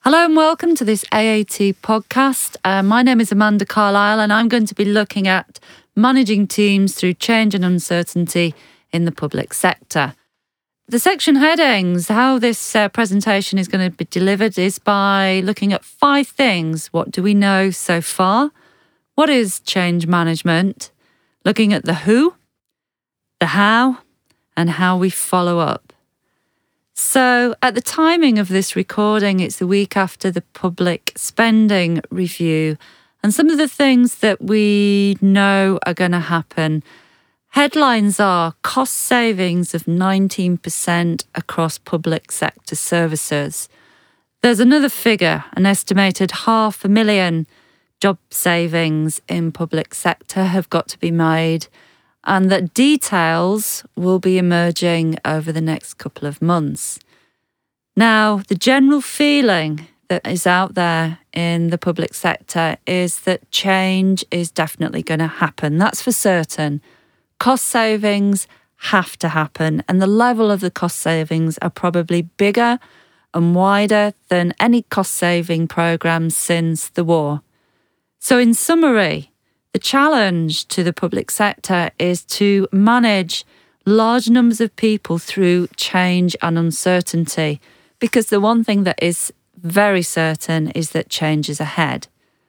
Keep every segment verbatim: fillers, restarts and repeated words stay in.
Hello and welcome to this A A T podcast. Uh, my name is Amanda Carlisle and I'm going to be looking at managing teams through change and uncertainty in the public sector. The section headings, how this uh, presentation is going to be delivered is by looking at five things. What do we know so far? What is change management? Looking at the who, the how, and how we follow up. So at the timing of this recording, it's the week after the public spending review. And some of the things that we know are going to happen. Headlines are cost savings of nineteen percent across public sector services. There's another figure, an estimated half a million job savings in public sector have got to be made, and that details will be emerging over the next couple of months. Now, the general feeling that is out there in the public sector is that change is definitely going to happen. That's for certain. Cost savings have to happen, and the level of the cost savings are probably bigger and wider than any cost-saving programmes since the war. So in summary, the challenge to the public sector is to manage large numbers of people through change and uncertainty, because the one thing that is very certain is that change is ahead.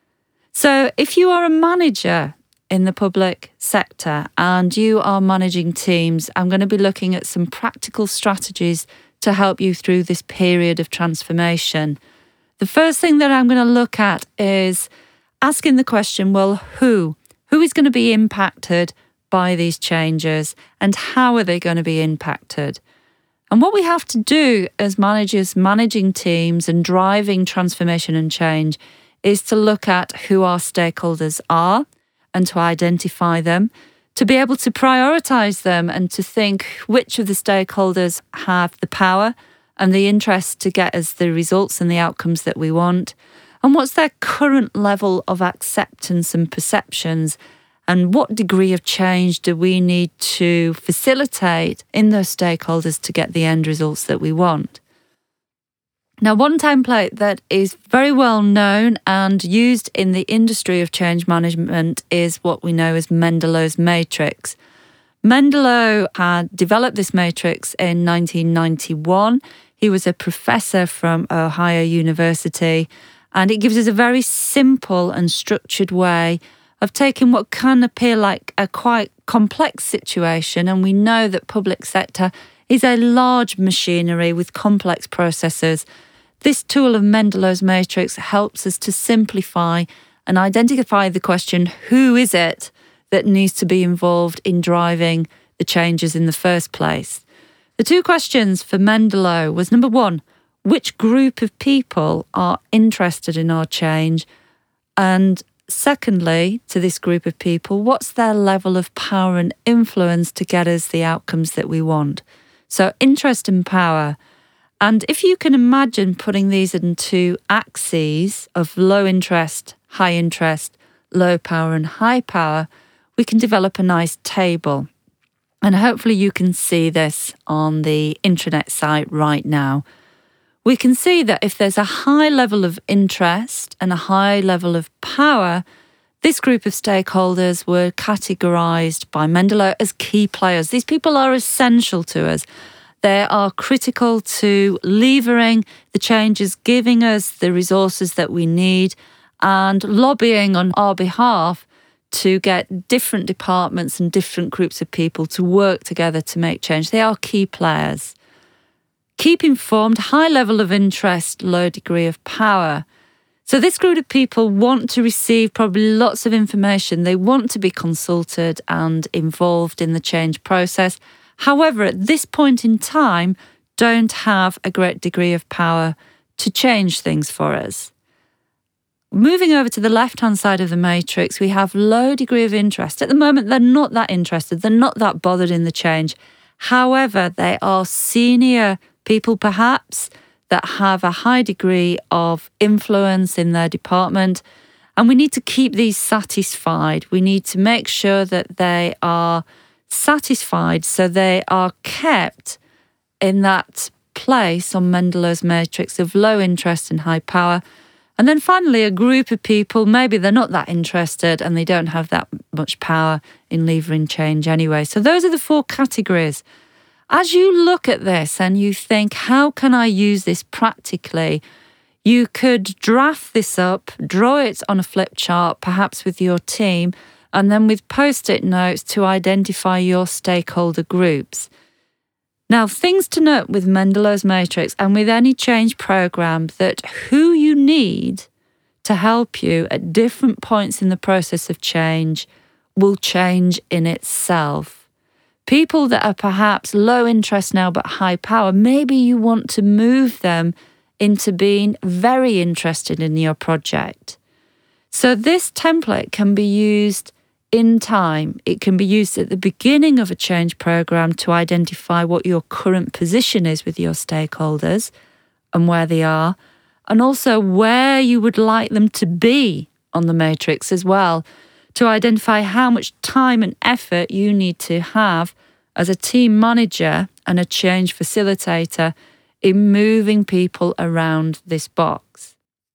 So if you are a manager in the public sector and you are managing teams, I'm going to be looking at some practical strategies to help you through this period of transformation. The first thing that I'm going to look at is asking the question, well, who? Who is going to be impacted by these changes and how are they going to be impacted? And what we have to do as managers managing teams and driving transformation and change is to look at who our stakeholders are and to identify them, to be able to prioritise them and to think which of the stakeholders have the power and the interest to get us the results and the outcomes that we want. And what's their current level of acceptance and perceptions? And what degree of change do we need to facilitate in those stakeholders to get the end results that we want? Now, one template that is very well known and used in the industry of change management is what we know as Mendelow's matrix. Mendelow had developed this matrix in nineteen ninety-one. He was a professor from Ohio University. And it gives us a very simple and structured way of taking what can appear like a quite complex situation. And we know that public sector is a large machinery with complex processes. This tool of Mendelow's matrix helps us to simplify and identify the question, who is it that needs to be involved in driving the changes in the first place? The two questions for Mendelow was, number one, which group of people are interested in our change? And secondly, to this group of people, what's their level of power and influence to get us the outcomes that we want? So interest and power. And if you can imagine putting these into axes of low interest, high interest, low power and high power, we can develop a nice table. And hopefully you can see this on the intranet site right now. We can see that if there's a high level of interest and a high level of power, this group of stakeholders were categorised by Mendelow as key players. These people are essential to us. They are critical to levering the changes, giving us the resources that we need and lobbying on our behalf to get different departments and different groups of people to work together to make change. They are key players. Keep informed, high level of interest, low degree of power. So this group of people want to receive probably lots of information. They want to be consulted and involved in the change process. However, at this point in time, don't have a great degree of power to change things for us. Moving over to the left-hand side of the matrix, we have low degree of interest. At the moment, they're not that interested. They're not that bothered in the change. However, they are senior people perhaps that have a high degree of influence in their department, and we need to keep these satisfied. We need to make sure that they are satisfied so they are kept in that place on Mendelow's matrix of low interest and high power. And then finally, a group of people, maybe they're not that interested and they don't have that much power in levering change anyway. So those are the four categories. As you look at this and you think, how can I use this practically? You could draft this up, draw it on a flip chart, perhaps with your team, and then with post-it notes to identify your stakeholder groups. Now, things to note with Mendelow's matrix and with any change program, that who you need to help you at different points in the process of change will change in itself. People that are perhaps low interest now but high power, maybe you want to move them into being very interested in your project. So this template can be used in time. It can be used at the beginning of a change program to identify what your current position is with your stakeholders and where they are, and also where you would like them to be on the matrix as well, to identify how much time and effort you need to have as a team manager and a change facilitator in moving people around this box.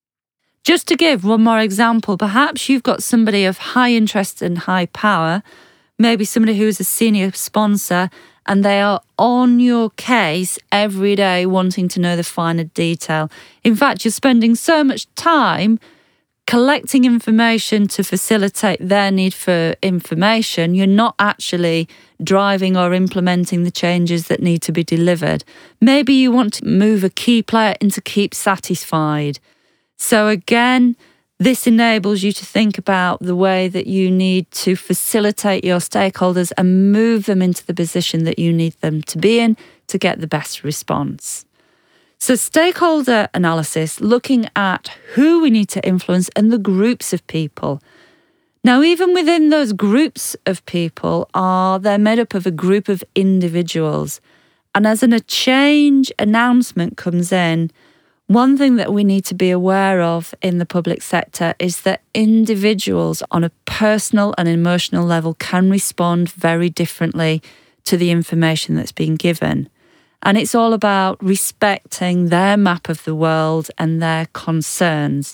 Just to give one more example, perhaps you've got somebody of high interest and high power, maybe somebody who is a senior sponsor, and they are on your case every day wanting to know the finer detail. In fact, you're spending so much time collecting information to facilitate their need for information, you're not actually driving or implementing the changes that need to be delivered. Maybe you want to move a key player into keep satisfied. So again, this enables you to think about the way that you need to facilitate your stakeholders and move them into the position that you need them to be in to get the best response. So stakeholder analysis, looking at who we need to influence and the groups of people. Now, even within those groups of people, are they're made up of a group of individuals. And as an, a change announcement comes in, one thing that we need to be aware of in the public sector is that individuals on a personal and emotional level can respond very differently to the information that's being given. And it's all about respecting their map of the world and their concerns.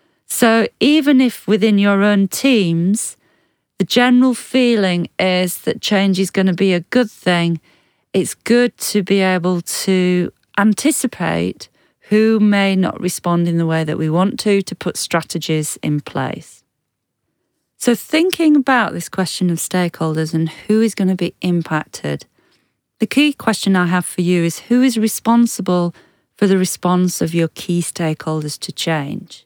So even if within your own teams, the general feeling is that change is going to be a good thing, it's good to be able to anticipate who may not respond in the way that we want to, to put strategies in place. So thinking about this question of stakeholders and who is going to be impacted, the key question I have for you is who is responsible for the response of your key stakeholders to change?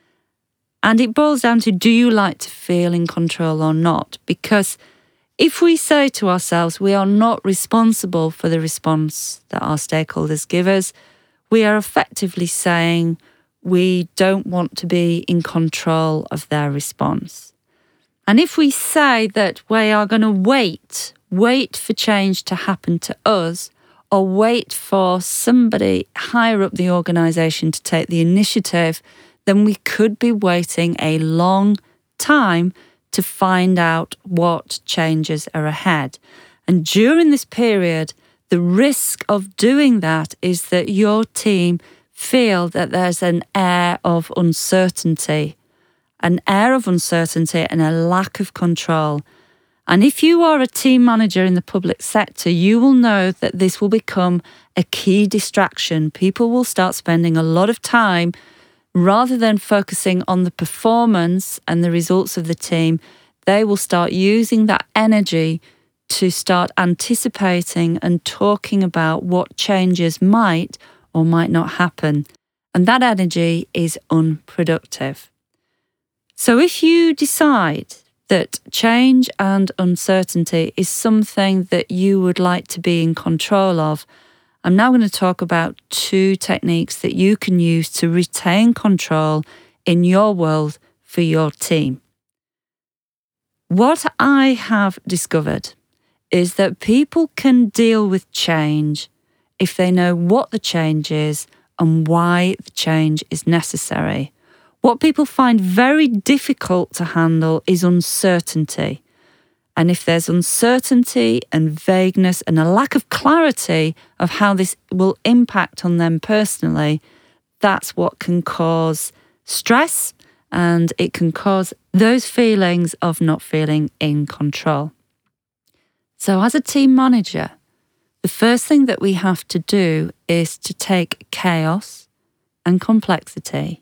And it boils down to, do you like to feel in control or not? Because if we say to ourselves we are not responsible for the response that our stakeholders give us, we are effectively saying we don't want to be in control of their response. And if we say that we are going to wait, wait for change to happen to us, or wait for somebody higher up the organisation to take the initiative, then we could be waiting a long time to find out what changes are ahead. And during this period, the risk of doing that is that your team feel that there's an air of uncertainty, an air of uncertainty and a lack of control. And if you are a team manager in the public sector, you will know that this will become a key distraction. People will start spending a lot of time, rather than focusing on the performance and the results of the team, they will start using that energy to start anticipating and talking about what changes might or might not happen. And that energy is unproductive. So if you decide that change and uncertainty is something that you would like to be in control of, I'm now going to talk about two techniques that you can use to retain control in your world for your team. What I have discovered is that people can deal with change if they know what the change is and why the change is necessary. What people find very difficult to handle is uncertainty. And if there's uncertainty and vagueness and a lack of clarity of how this will impact on them personally, that's what can cause stress, and it can cause those feelings of not feeling in control. So as a team manager, the first thing that we have to do is to take chaos and complexity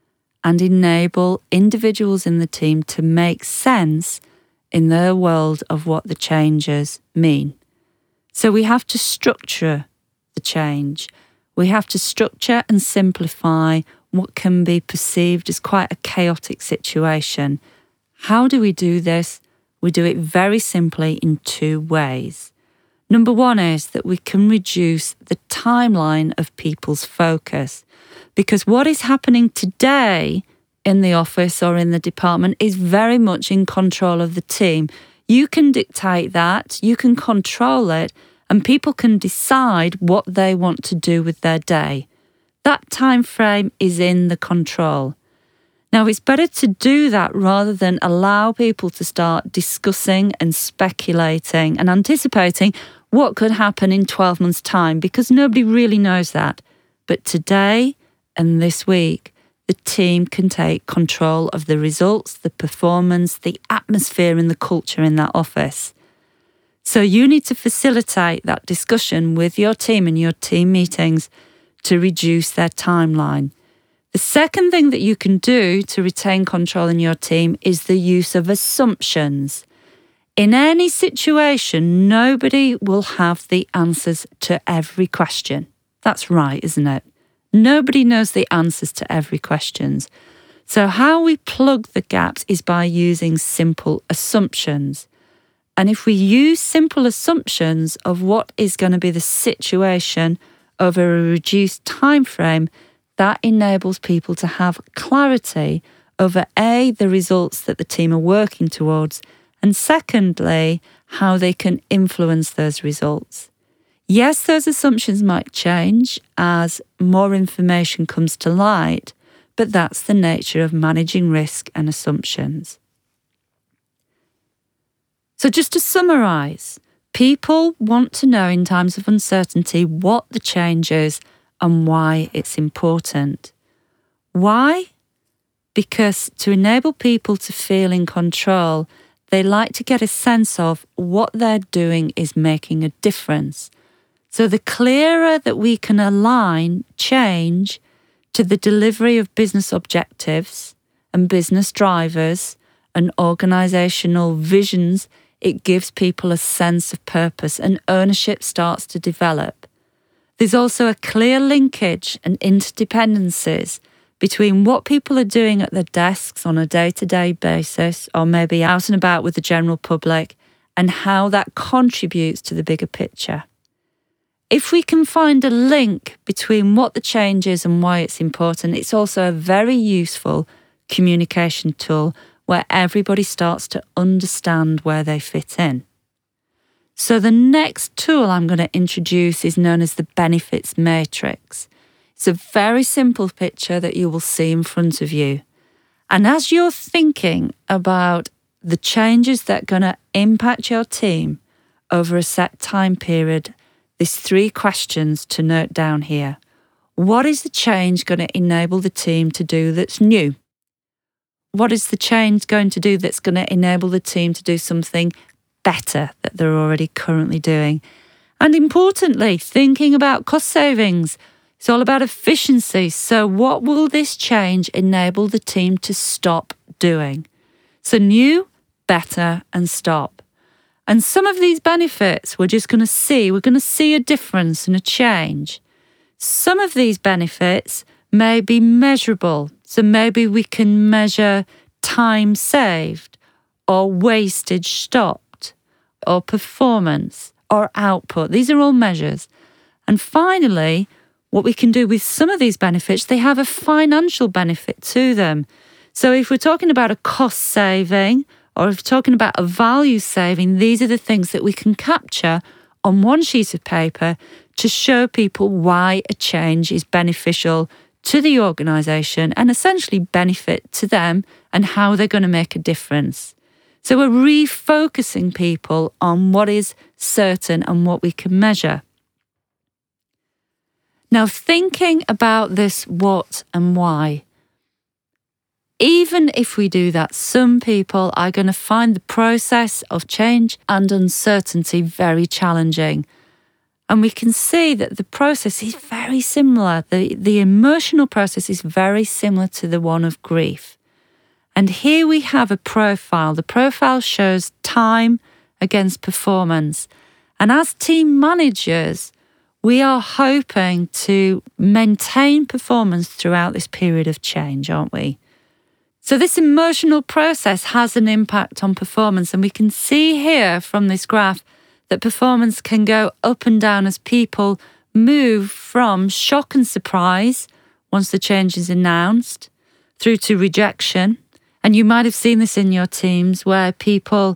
and enable individuals in the team to make sense in their world of what the changes mean. So we have to structure the change. We have to structure and simplify what can be perceived as quite a chaotic situation. How do we do this? We do it very simply in two ways. Number one is that we can reduce the timeline of people's focus, because what is happening today in the office or in the department is very much in control of the team. You can dictate that, you can control it, and people can decide what they want to do with their day. That time frame is in the control. Now, it's better to do that rather than allow people to start discussing and speculating and anticipating what could happen in twelve months' time, because nobody really knows that. But today and this week, the team can take control of the results, the performance, the atmosphere and the culture in that office. So you need to facilitate that discussion with your team in your team meetings to reduce their timeline. The second thing that you can do to retain control in your team is the use of assumptions. In any situation, nobody will have the answers to every question. That's right, isn't it? Nobody knows the answers to every question. So how we plug the gaps is by using simple assumptions. And if we use simple assumptions of what is going to be the situation over a reduced time frame, that enables people to have clarity over A, the results that the team are working towards, and secondly, how they can influence those results. Yes, those assumptions might change as more information comes to light, but that's the nature of managing risk and assumptions. So just to summarise, people want to know in times of uncertainty what the change is and why it's important. Why? Because to enable people to feel in control, they like to get a sense of what they're doing is making a difference. So the clearer that we can align change to the delivery of business objectives and business drivers and organisational visions, it gives people a sense of purpose and ownership starts to develop. There's also a clear linkage and interdependencies between what people are doing at their desks on a day-to-day basis or maybe out and about with the general public and how that contributes to the bigger picture. If we can find a link between what the change is and why it's important, it's also a very useful communication tool where everybody starts to understand where they fit in. So the next tool I'm going to introduce is known as the benefits matrix. It's a very simple picture that you will see in front of you. And as you're thinking about the changes that are going to impact your team over a set time period, there's three questions to note down here. What is the change going to enable the team to do that's new? What is the change going to do that's going to enable the team to do something better that they're already currently doing? And importantly, thinking about cost savings. It's all about efficiency. So what will this change enable the team to stop doing? So new, better, and stop. And some of these benefits we're just going to see. We're going to see a difference and a change. Some of these benefits may be measurable. So maybe we can measure time saved or wastage stopped or performance or output. These are all measures. And finally, what we can do with some of these benefits, they have a financial benefit to them. So if we're talking about a cost saving or if we're talking about a value saving, these are the things that we can capture on one sheet of paper to show people why a change is beneficial to the organisation and essentially benefit to them and how they're going to make a difference. So we're refocusing people on what is certain and what we can measure. Now, thinking about this what and why, even if we do that, some people are going to find the process of change and uncertainty very challenging. And we can see that the process is very similar. The, the emotional process is very similar to the one of grief. And here we have a profile. The profile shows time against performance. And as team managers, we are hoping to maintain performance throughout this period of change, aren't we? So this emotional process has an impact on performance. And we can see here from this graph that performance can go up and down as people move from shock and surprise once the change is announced through to rejection. And you might have seen this in your teams where people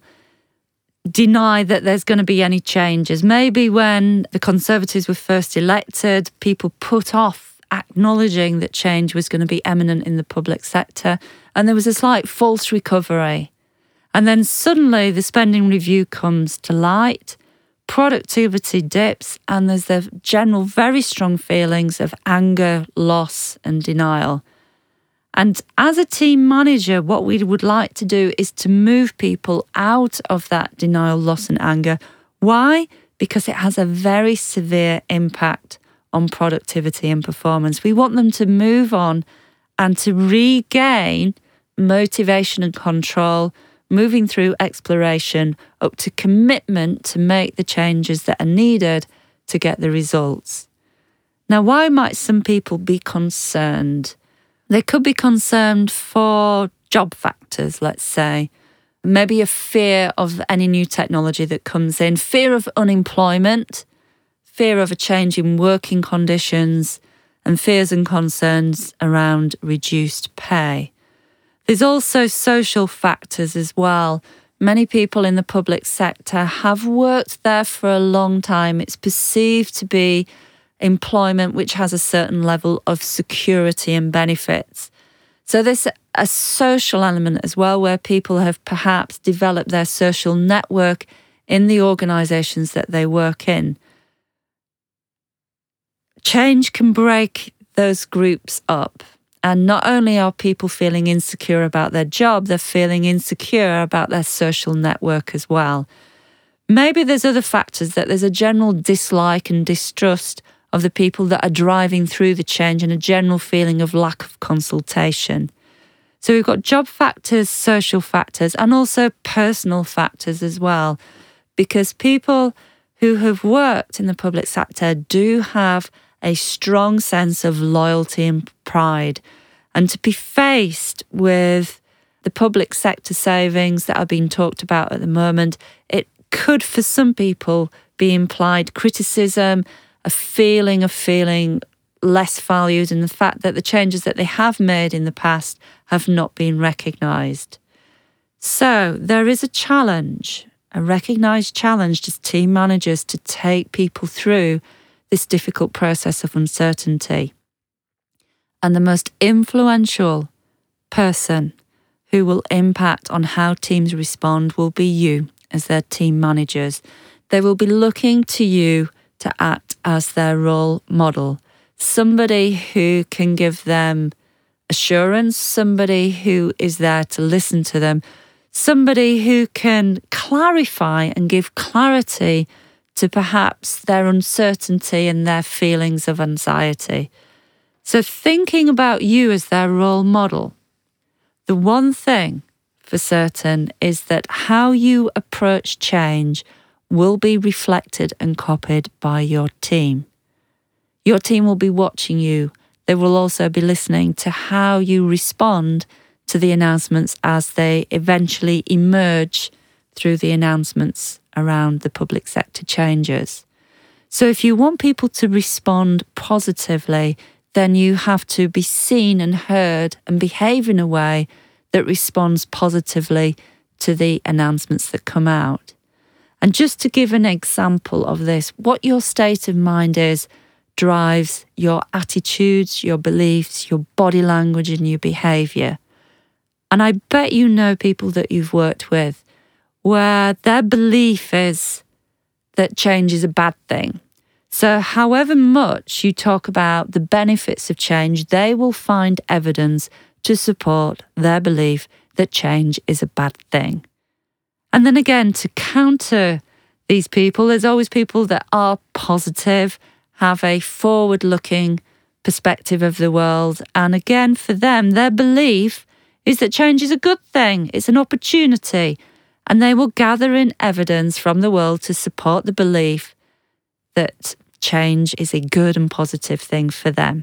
deny that there's going to be any changes. Maybe when the Conservatives were first elected, people put off acknowledging that change was going to be imminent in the public sector, and there was a slight false recovery. And then suddenly the spending review comes to light, productivity dips, and there's the general very strong feelings of anger, loss, and denial. And as a team manager, what we would like to do is to move people out of that denial, loss, and anger. Why? Because it has a very severe impact on productivity and performance. We want them to move on and to regain motivation and control, moving through exploration up to commitment to make the changes that are needed to get the results. Now, why might some people be concerned? They could be concerned for job factors, let's say. Maybe a fear of any new technology that comes in, fear of unemployment, fear of a change in working conditions, and fears and concerns around reduced pay. There's also social factors as well. Many people in the public sector have worked there for a long time. It's perceived to be employment which has a certain level of security and benefits. So there's a social element as well, where people have perhaps developed their social network in the organisations that they work in. Change can break those groups up. And not only are people feeling insecure about their job, they're feeling insecure about their social network as well. Maybe there's other factors, that there's a general dislike and distrust of the people that are driving through the change, and a general feeling of lack of consultation. So we've got job factors, social factors, and also personal factors as well, because people who have worked in the public sector do have a strong sense of loyalty and pride. And to be faced with the public sector savings that are being talked about at the moment, it could, for some people, be implied criticism, a feeling of feeling less valued, and the fact that the changes that they have made in the past have not been recognised. So there is a challenge, a recognised challenge as team managers to take people through this difficult process of uncertainty. And the most influential person who will impact on how teams respond will be you as their team managers. They will be looking to you to act as their role model, somebody who can give them assurance, somebody who is there to listen to them, somebody who can clarify and give clarity to perhaps their uncertainty and their feelings of anxiety. So thinking about you as their role model, the one thing for certain is that how you approach change will be reflected and copied by your team. Your team will be watching you. They will also be listening to how you respond to the announcements as they eventually emerge through the announcements around the public sector changes. So if you want people to respond positively, then you have to be seen and heard and behave in a way that responds positively to the announcements that come out. And just to give an example of this, what your state of mind is drives your attitudes, your beliefs, your body language, and your behaviour. And I bet you know people that you've worked with where their belief is that change is a bad thing. So however much you talk about the benefits of change, they will find evidence to support their belief that change is a bad thing. And then again, to counter these people, there's always people that are positive, have a forward-looking perspective of the world. And again, for them, their belief is that change is a good thing. It's an opportunity. And they will gather in evidence from the world to support the belief that change is a good and positive thing for them.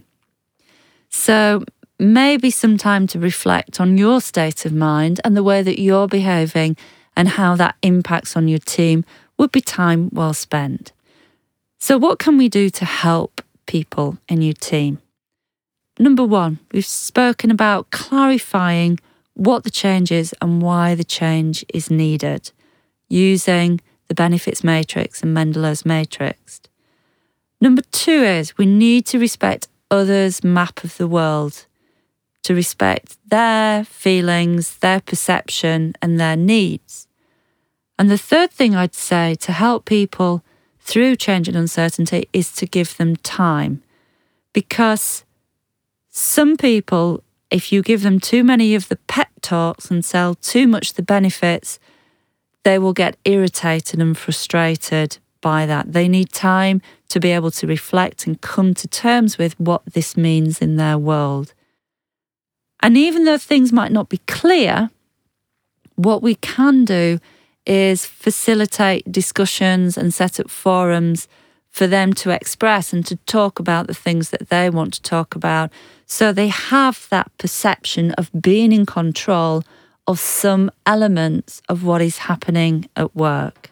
So maybe some time to reflect on your state of mind and the way that you're behaving and how that impacts on your team would be time well spent. So what can we do to help people in your team? Number one, we've spoken about clarifying what the change is and why the change is needed, using the benefits matrix and Mendelow's matrix. Number two is we need to respect others' map of the world, to respect their feelings, their perception, and their needs. And the third thing I'd say to help people through change and uncertainty is to give them time. Because some people, if you give them too many of the pep talks and sell too much the benefits, they will get irritated and frustrated by that. They need time to be able to reflect and come to terms with what this means in their world. And even though things might not be clear, what we can do is facilitate discussions and set up forums for them to express and to talk about the things that they want to talk about, so they have that perception of being in control of some elements of what is happening at work.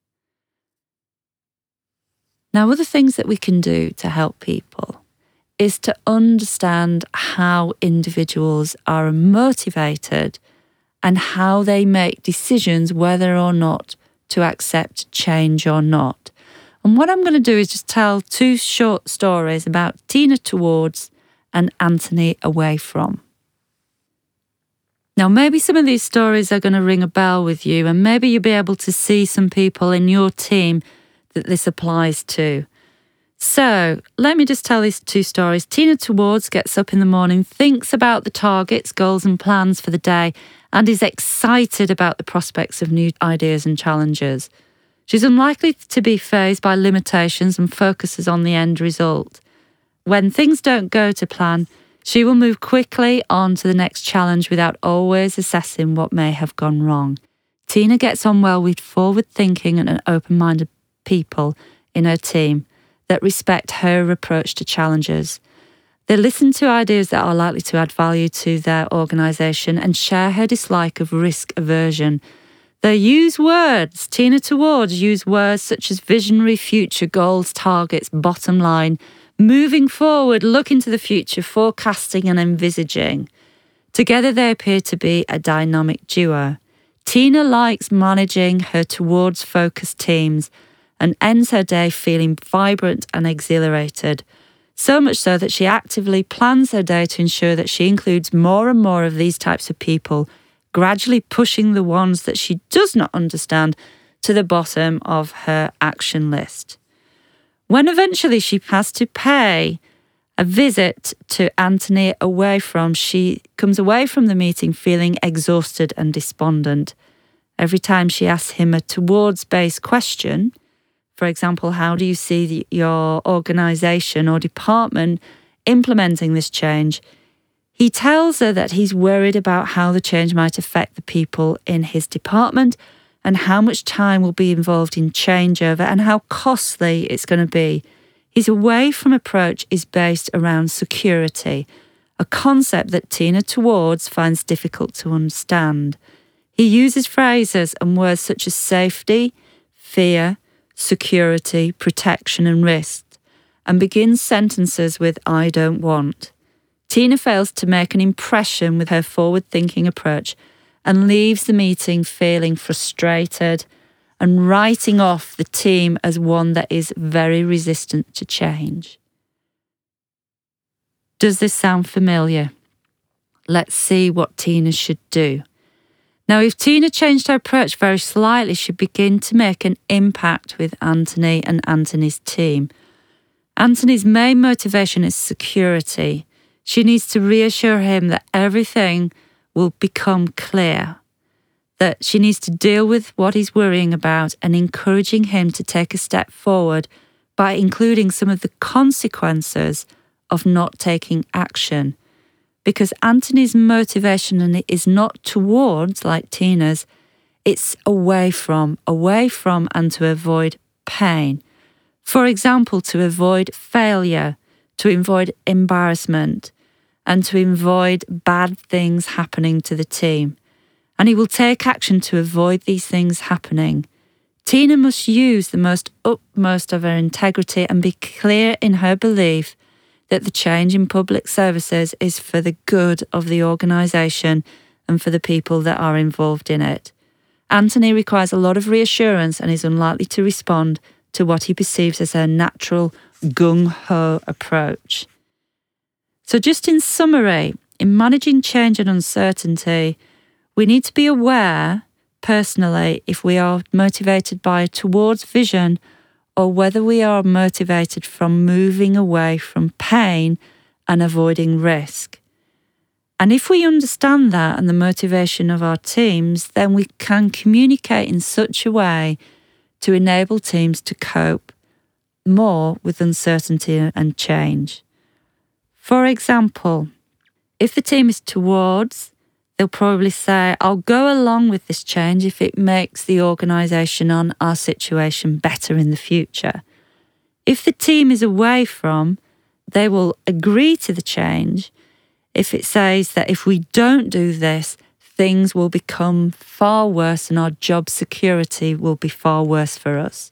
Now, other things that we can do to help people is to understand how individuals are motivated and how they make decisions whether or not to accept change or not. And what I'm going to do is just tell two short stories about Tina Towards and Anthony Away From. Now, maybe some of these stories are going to ring a bell with you, and maybe you'll be able to see some people in your team that this applies to. So let me just tell these two stories. Tina Towards gets up in the morning, thinks about the targets, goals and plans for the day, and is excited about the prospects of new ideas and challenges. She's unlikely to be fazed by limitations and focuses on the end result. When things don't go to plan, she will move quickly on to the next challenge without always assessing what may have gone wrong. Tina gets on well with forward-thinking and open-minded people in her team that respect her approach to challenges. They listen to ideas that are likely to add value to their organisation and share her dislike of risk aversion. They use words. Tina Towards use words such as visionary, future, goals, targets, bottom line, moving forward, looking to the future, forecasting and envisaging. Together they appear to be a dynamic duo. Tina likes managing her towards-focused teams and ends her day feeling vibrant and exhilarated, so much so that she actively plans her day to ensure that she includes more and more of these types of people, gradually pushing the ones that she does not understand to the bottom of her action list. When eventually she has to pay a visit to Anthony Away From, she comes away from the meeting feeling exhausted and despondent. Every time she asks him a towards-based question, for example, how do you see the, your organisation or department implementing this change? He tells her that he's worried about how the change might affect the people in his department and how much time will be involved in changeover and how costly it's going to be. His Away From approach is based around security, a concept that Tina Towards finds difficult to understand. He uses phrases and words such as safety, fear, security, protection and risk, and begins sentences with I don't want. Tina fails to make an impression with her forward-thinking approach and leaves the meeting feeling frustrated and writing off the team as one that is very resistant to change. Does this sound familiar? Let's see what Tina should do. Now, if Tina changed her approach very slightly, she'd begin to make an impact with Anthony and Anthony's team. Anthony's main motivation is security. She needs to reassure him that everything will become clear, that she needs to deal with what he's worrying about and encouraging him to take a step forward by including some of the consequences of not taking action. Because Anthony's motivation is not towards, like Tina's, it's away from, away from and to avoid pain. For example, to avoid failure, to avoid embarrassment, and to avoid bad things happening to the team. And he will take action to avoid these things happening. Tina must use the most utmost of her integrity and be clear in her belief that the change in public services is for the good of the organisation and for the people that are involved in it. Anthony requires a lot of reassurance and is unlikely to respond to what he perceives as her natural gung-ho approach. So just in summary, in managing change and uncertainty, we need to be aware, personally, if we are motivated by towards vision or whether we are motivated from moving away from pain and avoiding risk. And if we understand that and the motivation of our teams, then we can communicate in such a way to enable teams to cope more with uncertainty and change. For example, if the team is towards, they'll probably say, I'll go along with this change if it makes the organisation and our situation better in the future. If the team is away from, they will agree to the change if it says that if we don't do this, things will become far worse and our job security will be far worse for us.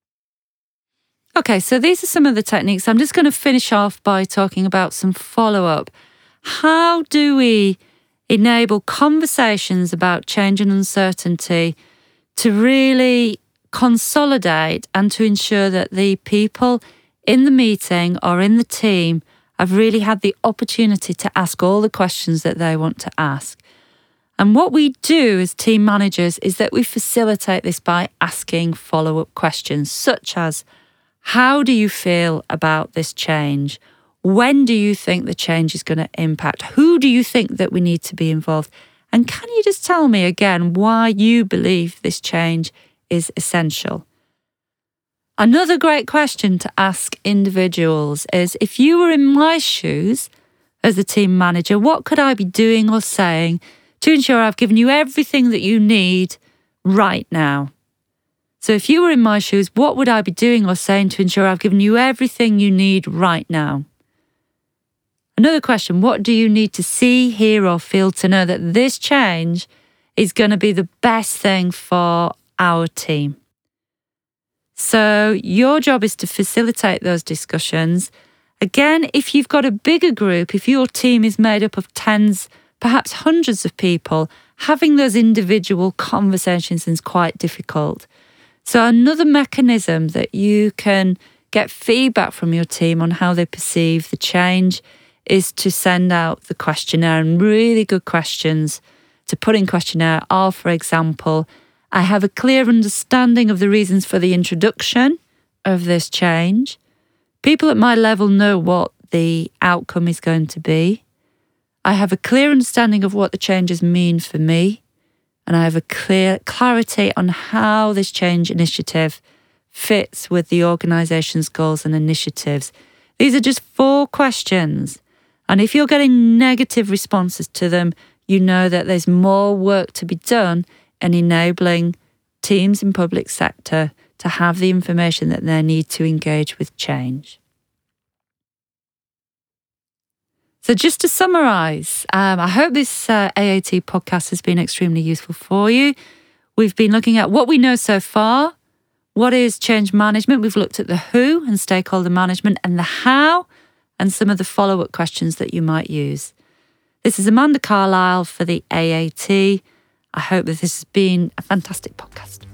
Okay, so these are some of the techniques. I'm just going to finish off by talking about some follow-up. How do we enable conversations about change and uncertainty to really consolidate and to ensure that the people in the meeting or in the team have really had the opportunity to ask all the questions that they want to ask? And what we do as team managers is that we facilitate this by asking follow-up questions such as, how do you feel about this change? When do you think the change is going to impact? Who do you think that we need to be involved? And can you just tell me again why you believe this change is essential? Another great question to ask individuals is, if you were in my shoes as a team manager, what could I be doing or saying to ensure I've given you everything that you need right now? So if you were in my shoes, what would I be doing or saying to ensure I've given you everything you need right now? Another question, what do you need to see, hear or feel to know that this change is going to be the best thing for our team? So your job is to facilitate those discussions. Again, if you've got a bigger group, if your team is made up of tens, perhaps hundreds of people, having those individual conversations is quite difficult. So another mechanism that you can get feedback from your team on how they perceive the change is to send out the questionnaire. And really good questions to put in questionnaire are, for example, I have a clear understanding of the reasons for the introduction of this change. People at my level know what the outcome is going to be. I have a clear understanding of what the changes mean for me. And I have a clear clarity on how this change initiative fits with the organisation's goals and initiatives. These are just four questions. And if you're getting negative responses to them, you know that there's more work to be done in enabling teams in public sector to have the information that they need to engage with change. So just to summarise, um, I hope this uh, A A T podcast has been extremely useful for you. We've been looking at what we know so far. What is change management? We've looked at the who and stakeholder management and the how and some of the follow-up questions that you might use. This is Amanda Carlisle for the A A T. I hope that this has been a fantastic podcast.